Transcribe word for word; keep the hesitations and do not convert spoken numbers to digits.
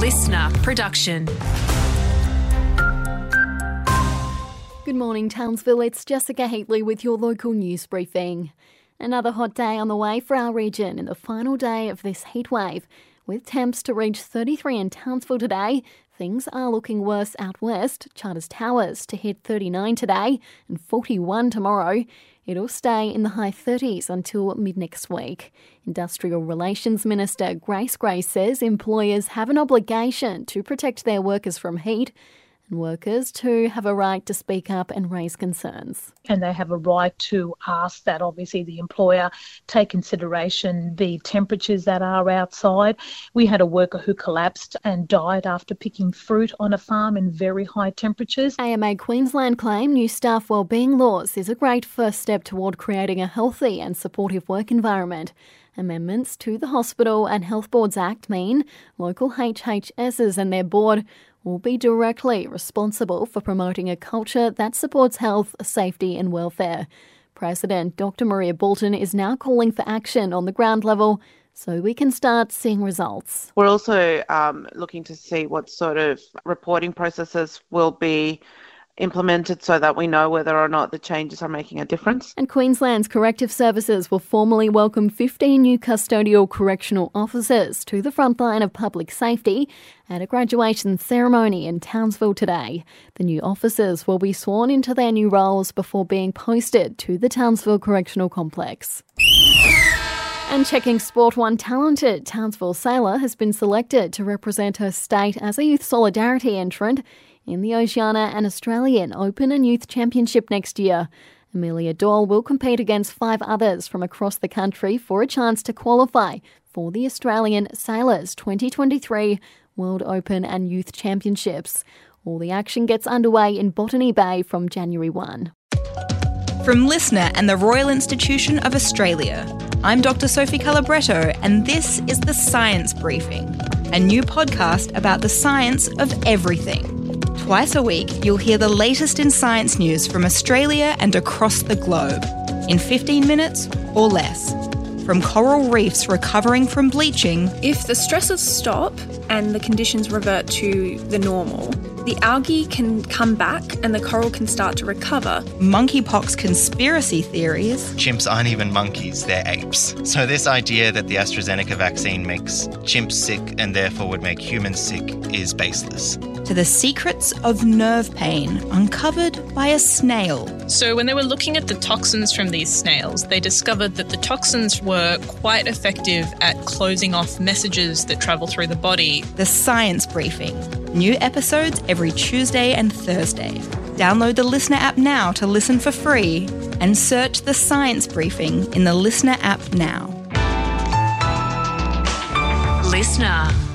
listener production. Good morning, Townsville. It's Jessica Heatley with your local news briefing. Another hot day on the way for our region in the final day of this heatwave. With temps to reach thirty-three in Townsville today, things are looking worse out west. Charters Towers to hit thirty-nine today and forty-one tomorrow. It'll stay in the high thirties until mid-next week. Industrial Relations Minister Grace Gray says employers have an obligation to protect their workers from heat, and workers too have a right to speak up and raise concerns. And they have a right to ask that obviously the employer take consideration the temperatures that are outside. We had a worker who collapsed and died after picking fruit on a farm in very high temperatures. A M A Queensland claim new staff wellbeing laws is a great first step toward creating a healthy and supportive work environment. Amendments to the Hospital and Health Boards Act mean local H H Ss and their board will be directly responsible for promoting a culture that supports health, safety and welfare. President Doctor Maria Bolton is now calling for action on the ground level so we can start seeing results. We're also um, looking to see what sort of reporting processes will be implemented so that we know whether or not the changes are making a difference. And Queensland's Corrective Services will formally welcome fifteen new custodial correctional officers to the front line of public safety at a graduation ceremony in Townsville today. The new officers will be sworn into their new roles before being posted to the Townsville Correctional Complex. And checking sport, one talented Townsville sailor has been selected to represent her state as a Youth Solidarity entrant in the Oceania and Australian Open and Youth Championship next year. Amelia Doyle will compete against five others from across the country for a chance to qualify for the Australian Sailors twenty twenty-three World Open and Youth Championships. All the action gets underway in Botany Bay from January first. From Listener and the Royal Institution of Australia, I'm Doctor Sophie Calabretto, and this is The Science Briefing, a new podcast about the science of everything. Twice a week, you'll hear the latest in science news from Australia and across the globe, in fifteen minutes or less. From coral reefs recovering from bleaching. If the stresses stop and the conditions revert to the normal, the algae can come back and the coral can start to recover. Monkeypox conspiracy theories. Chimps aren't even monkeys, they're apes. So this idea that the AstraZeneca vaccine makes chimps sick and therefore would make humans sick is baseless. To the secrets of nerve pain uncovered by a snail. So when they were looking at the toxins from these snails, they discovered that the toxins were quite effective at closing off messages that travel through the body. The Science Briefing. New episodes every Tuesday and Thursday. Download the Listener app now to listen for free and search The Science Briefing in the Listener app now. Listener.